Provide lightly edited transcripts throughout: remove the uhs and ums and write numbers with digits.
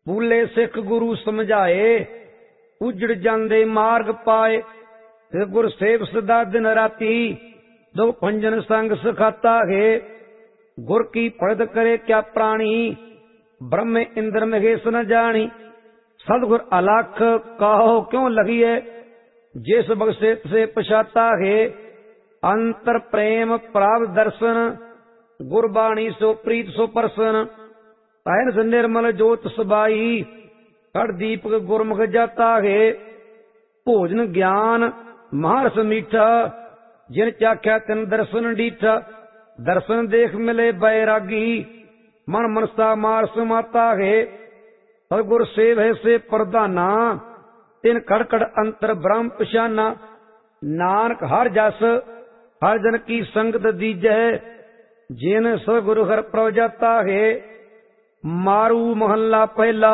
ਭੂਲੇ ਸਿੱਖ ਗੁਰੂ ਸਮਝਾਏ, ਉਜੜ ਜਾਂਦੇ ਮਾਰਗ ਪਾਏ। ਫਿਰ ਗੁਰ ਸੇਵ ਸਦਾ ਦਿਨ ਰਾਤੀ, ਦੋ ਭੰਜਨ ਸੰਗ ਸਿਖਾਤਾ ਹੈ। ਗੁਰ ਕੀ ਪੜਦ करे क्या प्राणी, ब्रह्म इंद्र महेश न जानी। सदगुर अलख कहो क्यों लगिए, जिस बख्शे से पछाता है। अंतर प्रेम प्राप्त दर्शन, गुरबाणी सो प्रीत सो परसन। तहन निर्मल जोत सबाई, कड़ दीपक गुरमुख जाता है। भोजन ज्ञान महारस मीठा, जिन चाख्या तिन दर्शन डीठा। दर्शन देख मिले बैरागी, मन मनसा मार समाता है। सतगुर सेव है से प्रधाना, तिन खड़खड़ अंतर ब्रह्म पछाना। नानक हर जस हर जन की संगत दीजै, जिन सतगुरु हर प्रभ जाता है। मारू महला पहला,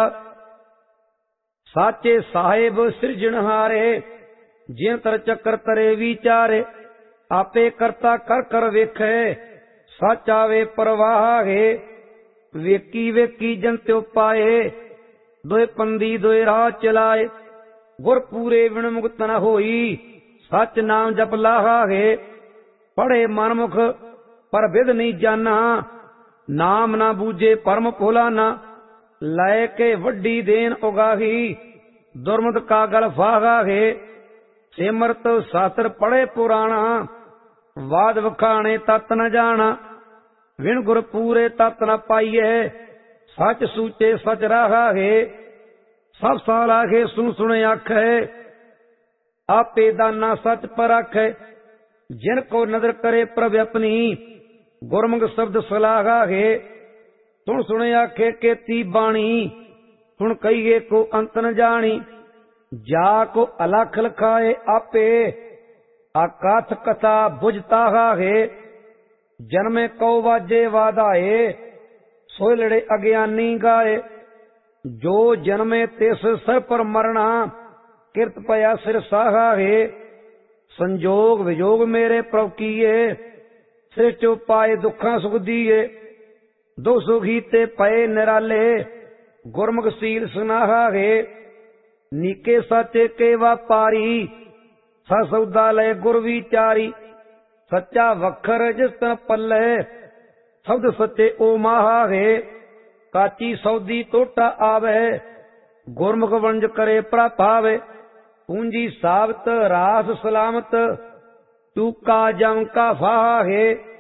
साचे साहेब सिरजनहारे। जिन तर चक्कर तरे विचारे, आपे करता कर कर वेखे। सच आवे परवाह है, वेकी वेकी जन त्यो पाए। दोए पंदी दोए राह चलाए, गुर पूरे विण मुक्त न होई। सच नाम जप लाहा है, पढ़े मनमुख पर विद नहीं जाना। नाम ना बूझे परम भुलाना, लय के वड्डी देन उगाही। दुर्मत का गल फाहा है, सिमरत शास्त्र पढ़े पुराना। वाद वखाणे तत न जाना, विण गुर पूरे तत न पाइए। सच सूचे सच राहा है, सब साल आखे सुन सुन आखे। आपे दाना सच पर आखे, जिन को नजर करे प्रभ अपनी। गुरमुख शब्द सलाहा है, सुन सुन आखे केती बाणी। सुन कहिए को अंत न जानी, जा को अलख लखाए आपे। आकाथ कथा बुझता है, जन्मे कौ वाजे वादाए। सोय लड़े अज्ञानी गाए, जो जन्मे तिस सर पर मरना। किरत पया सिर साहा है, संजोग विजोग मेरे प्रभ कीए। सिर चो पाए दुखा सुख दिए, दो सुखी ते पए निराले। गुरमुख सील सुनाहा है, नीके साचे के व्यापारी। सौदा लय गुर विचारी, सच्चा वखर जिस तन पल्ले। शब्द सच्चे ओ माहा है, काची सौदी टोटा आवे। गुरमुख वंज करे प्रभावे, पूंजी साबत रास सलामत। चूका जम का फाहा है,